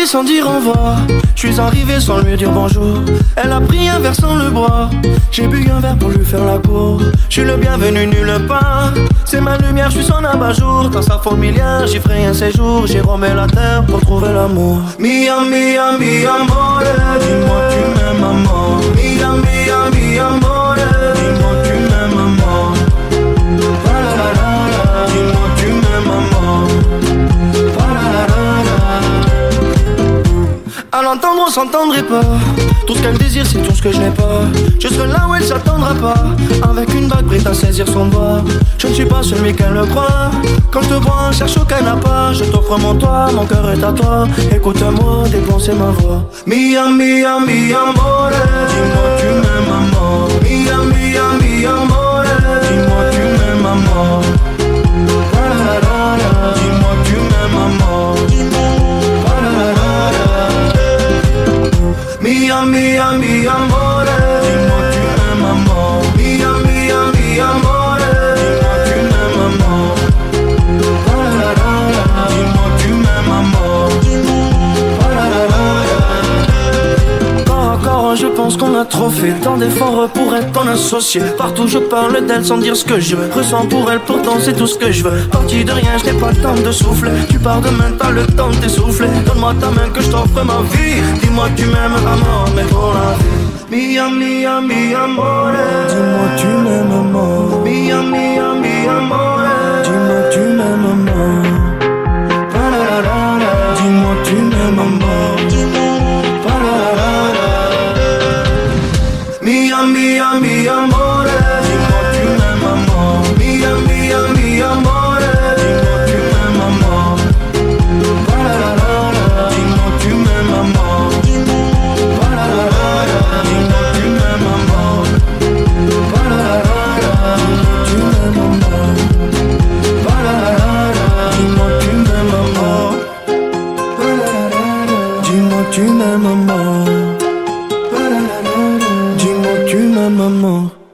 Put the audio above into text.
allé sans dire au revoir. Je suis arrivé sans lui dire bonjour. Elle a pris un verre sans le boire. J'ai bu un verre pour lui faire la cour. Je suis le bienvenu nulle part. C'est ma lumière, je suis son abat-jour. Dans sa fourmilière, j'y ferai un séjour. J'ai remis la terre pour trouver l'amour. Mia, mia, mia, amore. Dis-moi tu m'aimes à mort. Mia, mia, mia, amore. Dis-moi tu m'aimes à mort. Dis-moi tu m'aimes à mort. À l'entendre on s'entendrait pas. Tout ce qu'elle désire c'est tout ce que je n'ai pas. Je serai là où elle s'attendra pas. Avec une bague prête à saisir son doigt. Je ne suis pas celui qu'elle le croit. Quand je te vois cherche aucun appât. Je t'offre mon toit, mon cœur est à toi. Écoute-moi, dépenser ma voix. Mia, mia, mia, amore. Dis-moi tu m'aimes à mort. Mia, mia, mia, amore. Dis-moi tu m'aimes à mort. Dis-moi tu m'aimes à mort. Mia, mia, mia, amore. Dis-moi tu m'aimes à mort. Mia, mia, mia, amore. Dis-moi tu m'aimes à mort. Dis-moi tu m'aimes à mort. Corps à corps, je pense qu'on a trop fait. Tant d'efforts pour être ton associé. Partout je parle d'elle sans dire ce que je ressens pour elle, pourtant c'est tout ce que je veux. Parti de rien, je n'ai pas le temps de souffler. Tu pars demain, t'as le temps de t'essouffler. Donne-moi ta main que je t'offre ma vie. Dis-moi que tu m'aimes à mort, mais pour la vie. Mia, mia, mia, amore. Dis-moi tu m'aimes à mort. Mia, mia, mia, amore. Dis-moi tu m'aimes à mort. Dis-moi tu m'aimes à mort. Mia, mia, mia, amore. Dis-moi tu m'aimes à mort. Mia, mia, mia, amore. Dis-moi tu m'aimes à mort. Dis-moi tu m'aimes à mort. Dis-moi tu m'aimes à mort. Tu m'aimes à mort. Dis-moi tu m'aimes à mort. Dis-moi tu m'aimes à mort. Dis-moi tu m'aimes à mort.